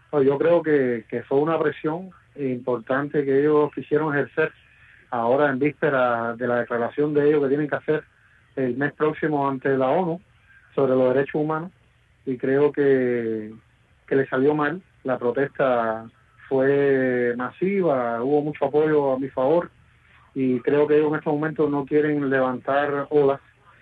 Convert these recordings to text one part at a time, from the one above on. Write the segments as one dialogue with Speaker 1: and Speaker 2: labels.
Speaker 1: No, yo creo que fue una presión importante que ellos quisieron ejercer ahora en víspera de la declaración de ellos que tienen que hacer el mes próximo ante la ONU sobre los derechos humanos, y creo que le salió mal. La protesta fue masiva, hubo mucho apoyo a mi favor, y creo que ellos en estos momentos no quieren levantar olas,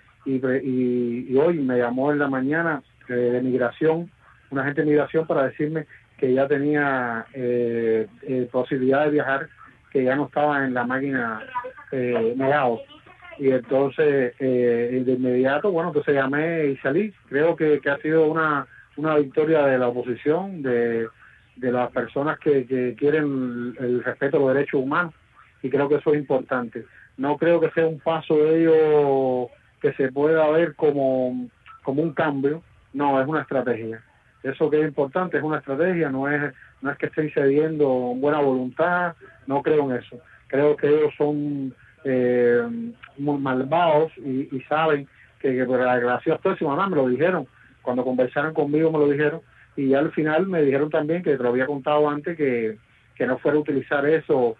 Speaker 1: y hoy me llamó en la mañana de migración, un agente de migración, para decirme que ya tenía posibilidad de viajar, que ya no estaba en la máquina negado. Y entonces de inmediato, bueno, entonces llamé y salí. Creo que ha sido una victoria de la oposición, de las personas que quieren el respeto a los derechos humanos, y creo que eso es importante. No creo que sea un paso de ellos que se pueda ver como un cambio. No, es una estrategia. Eso que es importante es una estrategia, no es que estén cediendo buena voluntad. No creo en eso. Creo que ellos son muy malvados, y saben que por la declaración próxima, además me lo dijeron, cuando conversaron conmigo me lo dijeron, y al final me dijeron también, que te lo había contado antes, que no fuera a utilizar eso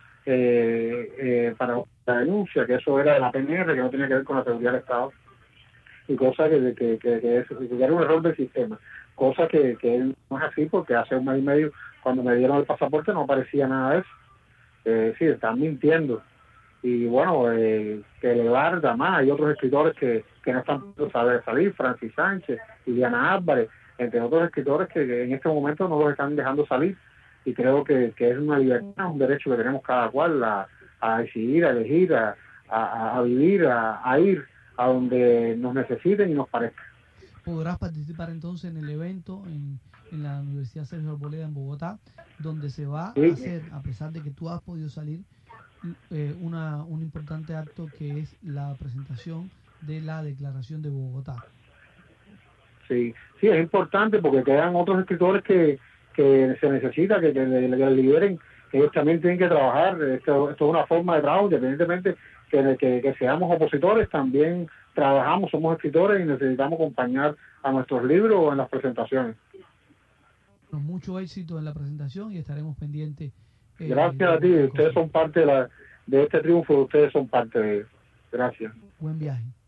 Speaker 1: para la denuncia, que eso era de la PNR, que no tenía que ver con la seguridad del Estado, y cosa que era un error del sistema, cosa que no es así, porque hace un mes y medio, cuando me dieron el pasaporte, no aparecía nada de eso. Sí, están mintiendo. Y bueno, que elevar Damás, hay otros escritores que no están pudiendo salir, Francis Sánchez, Liliana Álvarez, entre otros escritores que en este momento no los están dejando salir, y creo que es una libertad, un derecho que tenemos cada cual a decidir, a elegir, a vivir, a ir a donde nos necesiten y nos parezca.
Speaker 2: Podrás participar entonces en el evento en la Universidad Sergio Arboleda en Bogotá, donde se va a hacer, a pesar de que tú has podido salir, un importante acto, que es la presentación de la Declaración de Bogotá.
Speaker 1: Sí, es importante, porque quedan otros escritores que se necesita que liberen, que ellos también tienen que trabajar. Esto es una forma de trabajo, independientemente que seamos opositores, también trabajamos, somos escritores, y necesitamos acompañar a nuestros libros en las presentaciones.
Speaker 2: Mucho éxito en la presentación, y estaremos pendientes.
Speaker 1: Gracias a ti, ustedes son parte de este triunfo, ustedes son parte de ello. Gracias.
Speaker 2: Buen viaje.